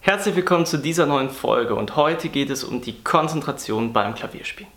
Herzlich willkommen zu dieser neuen Folge und heute geht es um die Konzentration beim Klavierspielen.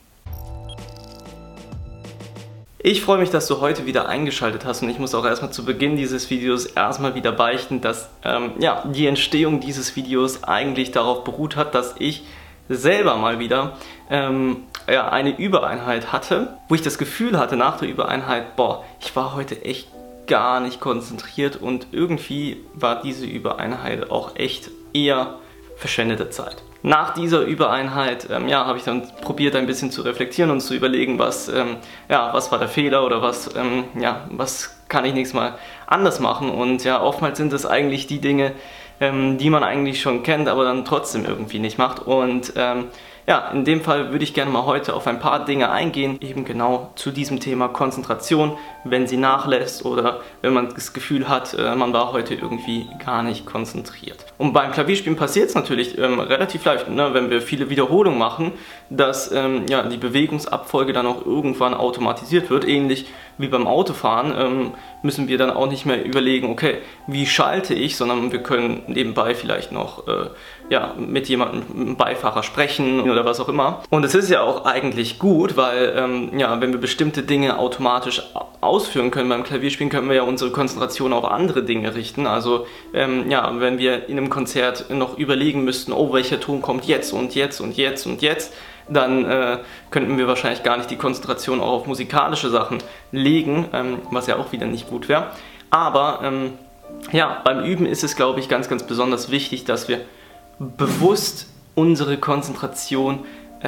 Ich freue mich, dass du heute wieder eingeschaltet hast und ich muss auch erstmal zu Beginn dieses Videos erstmal wieder beichten, dass die Entstehung dieses Videos eigentlich darauf beruht hat, dass ich selber mal wieder eine Übereinheit hatte, wo ich das Gefühl hatte nach der Übereinheit, ich war heute echt gar nicht konzentriert und irgendwie war diese Übereinheit auch echt eher verschwendete Zeit. Nach dieser Übereinheit habe ich dann probiert ein bisschen zu reflektieren und zu überlegen, was war der Fehler oder was kann ich nächstes Mal anders machen, und oftmals sind es eigentlich die Dinge, die man eigentlich schon kennt, aber dann trotzdem irgendwie nicht macht, und in dem Fall würde ich gerne mal heute auf ein paar Dinge eingehen, eben genau zu diesem Thema Konzentration, wenn sie nachlässt oder wenn man das Gefühl hat, man war heute irgendwie gar nicht konzentriert. Und beim Klavierspielen passiert es natürlich relativ leicht, ne, wenn wir viele Wiederholungen machen, dass die Bewegungsabfolge dann auch irgendwann automatisiert wird, ähnlich wie beim Autofahren. Müssen wir dann auch nicht mehr überlegen, okay, wie schalte ich, sondern wir können nebenbei vielleicht noch mit jemandem, einem Beifahrer sprechen oder was auch immer. Und es ist ja auch eigentlich gut, weil wenn wir bestimmte Dinge automatisch ausführen können beim Klavierspielen, können wir ja unsere Konzentration auf andere Dinge richten. Also wenn wir in einem Konzert noch überlegen müssten, oh, welcher Ton kommt jetzt und jetzt und jetzt und jetzt, dann könnten wir wahrscheinlich gar nicht die Konzentration auch auf musikalische Sachen legen, was ja auch wieder nicht gut wäre. Aber beim Üben ist es, glaube ich, ganz, ganz besonders wichtig, dass wir bewusst unsere Konzentration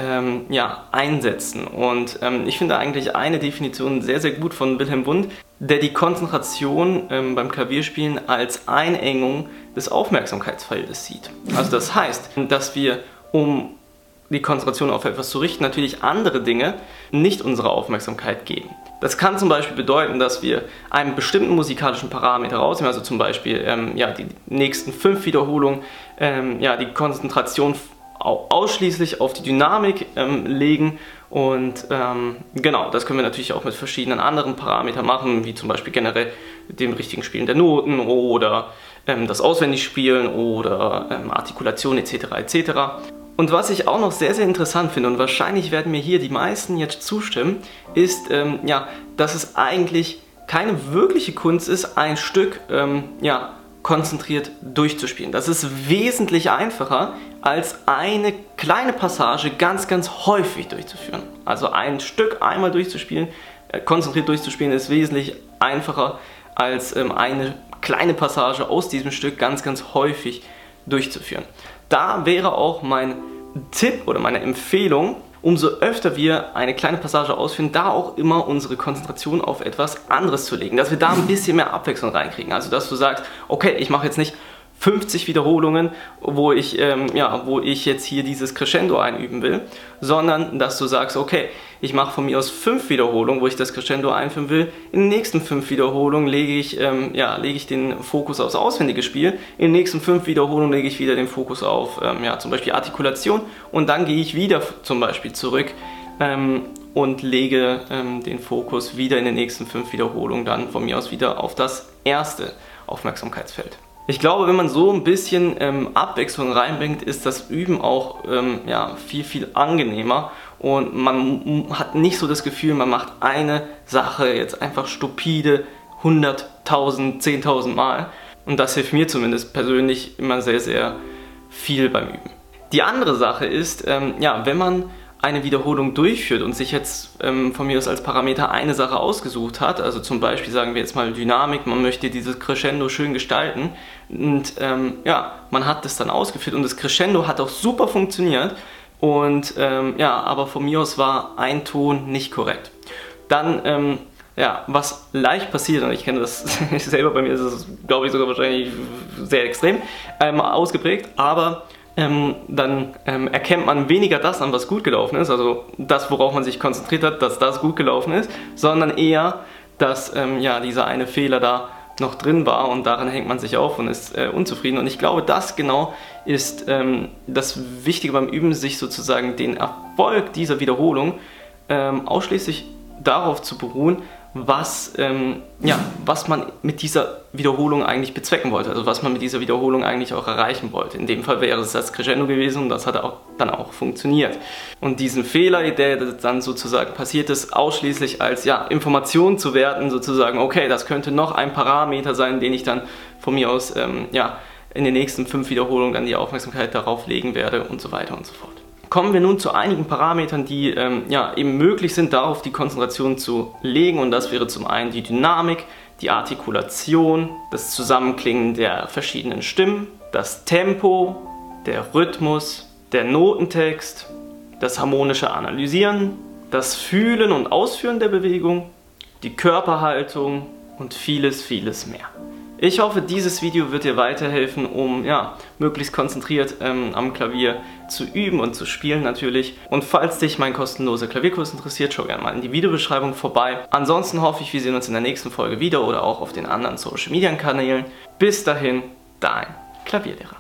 einsetzen. Und ich finde eigentlich eine Definition sehr, sehr gut von Wilhelm Wundt, der die Konzentration beim Klavierspielen als Einengung des Aufmerksamkeitsfeldes sieht. Also das heißt, dass wir, um die Konzentration auf etwas zu richten, natürlich andere Dinge nicht unsere Aufmerksamkeit geben. Das kann zum Beispiel bedeuten, dass wir einen bestimmten musikalischen Parameter rausnehmen, also zum Beispiel die nächsten 5 Wiederholungen, die Konzentration ausschließlich auf die Dynamik legen, und das können wir natürlich auch mit verschiedenen anderen Parametern machen, wie zum Beispiel generell dem richtigen Spielen der Noten oder das Auswendigspielen oder Artikulation etc. etc. Und was ich auch noch sehr, sehr interessant finde, und wahrscheinlich werden mir hier die meisten jetzt zustimmen, ist, dass es eigentlich keine wirkliche Kunst ist, ein Stück konzentriert durchzuspielen. Das ist wesentlich einfacher, als eine kleine Passage ganz, ganz häufig durchzuführen. Also ein Stück einmal durchzuspielen, konzentriert durchzuspielen, ist wesentlich einfacher, als eine kleine Passage aus diesem Stück ganz, ganz häufig durchzuführen. Da wäre auch mein Tipp oder meine Empfehlung, umso öfter wir eine kleine Passage ausführen, da auch immer unsere Konzentration auf etwas anderes zu legen, dass wir da ein bisschen mehr Abwechslung reinkriegen. Also dass du sagst, okay, ich mache jetzt nicht 50 Wiederholungen, wo ich jetzt hier dieses Crescendo einüben will, sondern dass du sagst, okay, ich mache von mir aus 5 Wiederholungen, wo ich das Crescendo einführen will. In den nächsten 5 Wiederholungen lege ich den Fokus aufs auswendige Spiel. In den nächsten 5 Wiederholungen lege ich wieder den Fokus auf zum Beispiel Artikulation, und dann gehe ich wieder zum Beispiel zurück und lege den Fokus wieder in den nächsten 5 Wiederholungen dann von mir aus wieder auf das erste Aufmerksamkeitsfeld. Ich glaube, wenn man so ein bisschen Abwechslung reinbringt, ist das Üben auch viel, viel angenehmer, und man hat nicht so das Gefühl, man macht eine Sache jetzt einfach stupide 100.000, 10.000 Mal, und das hilft mir zumindest persönlich immer sehr, sehr viel beim Üben. Die andere Sache ist, wenn man eine Wiederholung durchführt und sich jetzt von mir aus als Parameter eine Sache ausgesucht hat, also zum Beispiel sagen wir jetzt mal Dynamik, man möchte dieses Crescendo schön gestalten, und man hat das dann ausgeführt und das Crescendo hat auch super funktioniert, und aber von mir aus war ein Ton nicht korrekt. Dann was leicht passiert, und ich kenne das selber, bei mir ist es, glaube ich, sogar wahrscheinlich sehr extrem ausgeprägt, aber dann erkennt man weniger das an, was gut gelaufen ist, also das, worauf man sich konzentriert hat, dass das gut gelaufen ist, sondern eher, dass dieser eine Fehler da noch drin war, und daran hängt man sich auf und ist unzufrieden. Und ich glaube, das genau ist das Wichtige beim Üben, sich sozusagen den Erfolg dieser Wiederholung ausschließlich darauf zu beruhen, was man mit dieser Wiederholung eigentlich bezwecken wollte, also was man mit dieser Wiederholung eigentlich auch erreichen wollte. In dem Fall wäre es das Crescendo gewesen und das hat dann auch funktioniert. Und diesen Fehler, der dann sozusagen passiert ist, ausschließlich als Information zu werten, sozusagen, okay, das könnte noch ein Parameter sein, den ich dann von mir aus in den nächsten 5 Wiederholungen dann die Aufmerksamkeit darauf legen werde und so weiter und so fort. Kommen wir nun zu einigen Parametern, die eben möglich sind, darauf die Konzentration zu legen. Und das wäre zum einen die Dynamik, die Artikulation, das Zusammenklingen der verschiedenen Stimmen, das Tempo, der Rhythmus, der Notentext, das harmonische Analysieren, das Fühlen und Ausführen der Bewegung, die Körperhaltung und vieles, vieles mehr. Ich hoffe, dieses Video wird dir weiterhelfen, um möglichst konzentriert am Klavier zu üben und zu spielen natürlich. Und falls dich mein kostenloser Klavierkurs interessiert, schau gerne mal in die Videobeschreibung vorbei. Ansonsten hoffe ich, wir sehen uns in der nächsten Folge wieder oder auch auf den anderen Social Media Kanälen. Bis dahin, dein Klavierlehrer.